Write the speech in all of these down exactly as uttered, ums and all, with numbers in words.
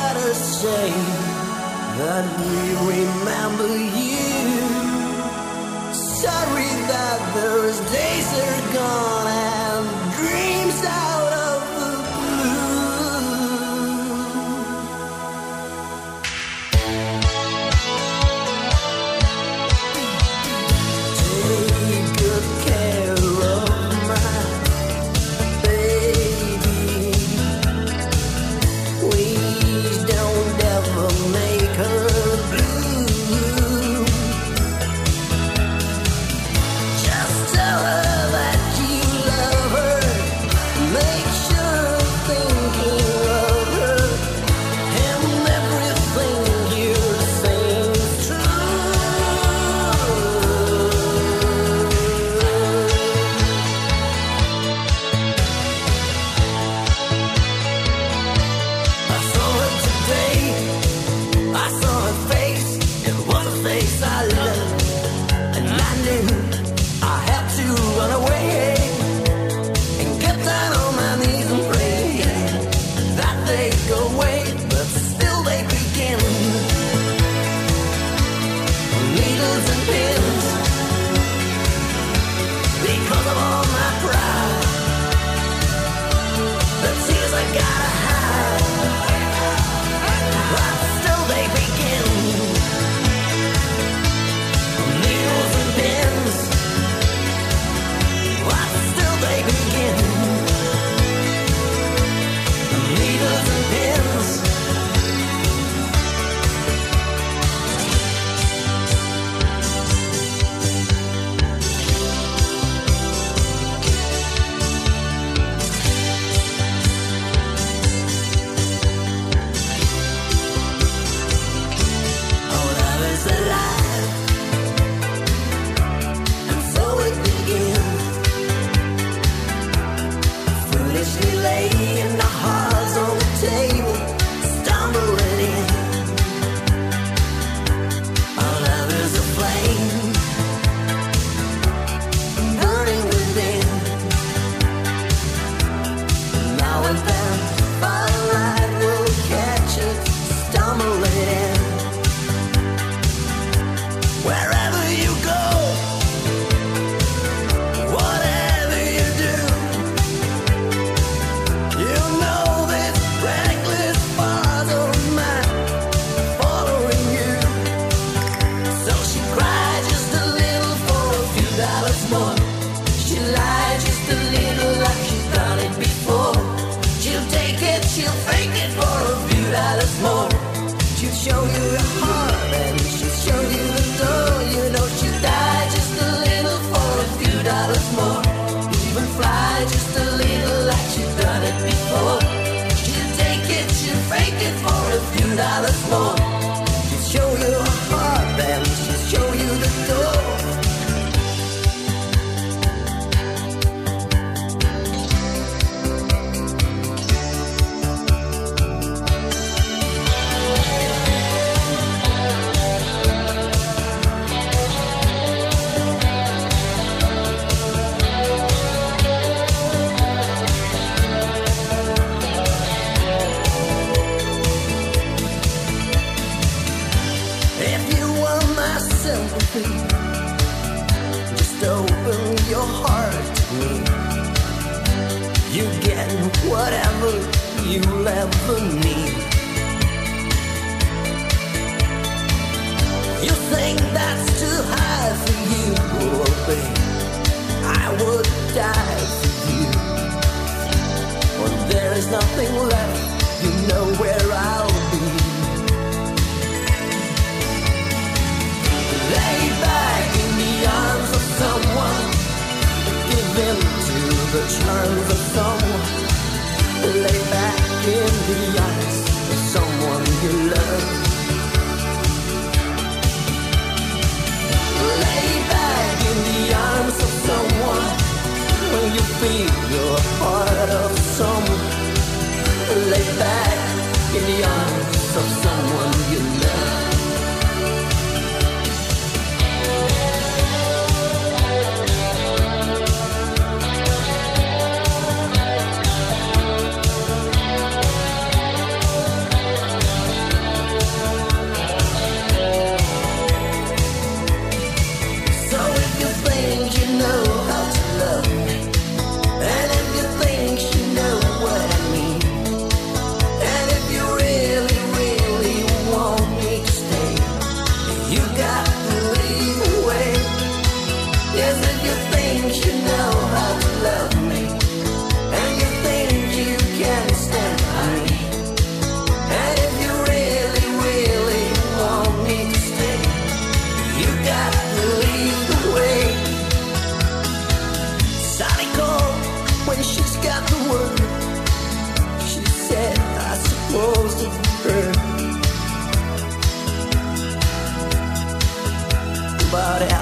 better say that we remember you. Sorry that those days are gone and dreams out of the blue. Take good care of my baby. Please don't ever make her blue. Just tell her that you love her. Make sure thinking of her and everything you say is true. I saw her today. I saw her face. It was a face I loved, and I knew I had to run away and get down on my knees and pray that they go away, but still they begin. Needles and pins because of all my pride. The tears I gotta hide, but still they begin. Needles and pins, but still they begin. Needles and pins. Oh, love is alive, and so it begins. Foolishly laying our hearts on the table, stumbling in. Our love is a flame, burning within. Now and then, firelight will catch us, stumbling in. Wherever you go, whatever you do, you know this reckless bars of mine following you. So she cried just a little for a few dollars more. She lied just a little like she's done it before. She'll take it, she'll fake it for a few dollars more. She'll show you her heart and she'll show you the door. You know she'll die just a little for a few dollars more. Even fly just a little like she's done it before. She'll take it, she'll fake it for a few dollars more. She'll show you her heart and she'll show you the door. If you want my sympathy, just open your heart to me. You get whatever you'll ever need. You think that's too high for you, oh babe, I would die for you. When there is nothing left, you know where I'll be. Lay back in the arms of someone, give in to the charms of someone. Lay back in the arms of someone you love. Lay back in the arms of someone when you feel your heart of someone. Lay back in the arms of someone you love.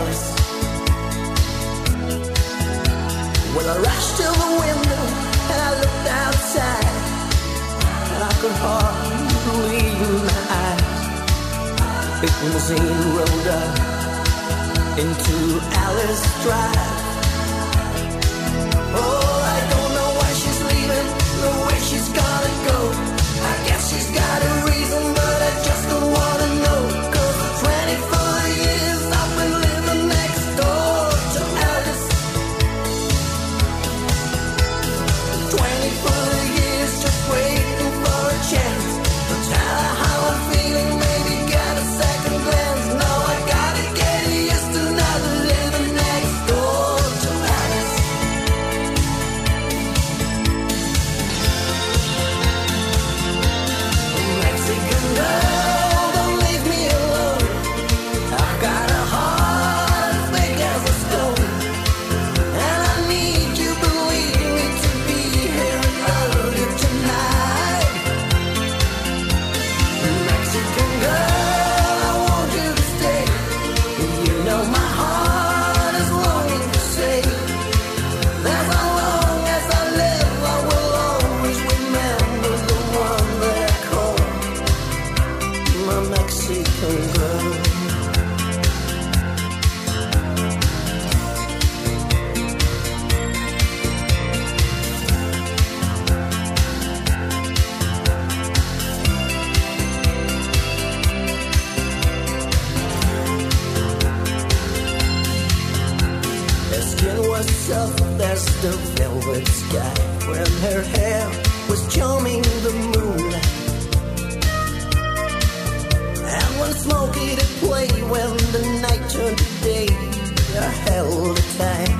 Alice. Well, I rushed to the window and I looked outside, and I could hardly believe my eyes. Big limousine rolled up into Alice Drive. Oh, I don't know why she's leaving, the way she's gotta go. I guess she's got a reason, but I just don't wanna know. Cause for twenty-four years I've been living next door to Alice. twenty-four years just waiting for a chance to tell her how I'm feeling, maybe get a second glance. No, I gotta get used to not living next door to Alice. Mexican girl, don't leave me alone. I've got a heart as big as a stone, and I need you, believe me, to be here and love you tonight. Mexican girl, I want you to stay. You know my heart is longing to say that as long as I live, I will always remember the one that I call my Mexican girl. Her skin was soft as the velvet sky, when her hair was charming the moonlight. And when Smokey to play, when the night turned to day, I held her tight.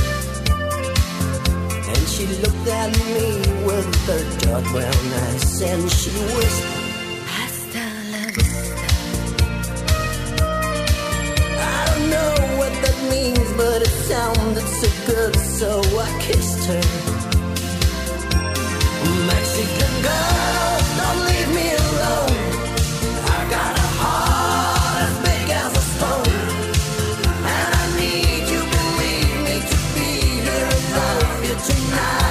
And she looked at me with her dark brown eyes, and she whispered, Hasta la vista. I don't know what that means, but it sounded so good, so I kissed her. Mexican girl, don't leave me alone. I got a heart as big as a stone, and I need you, believe me, to be here and love you tonight.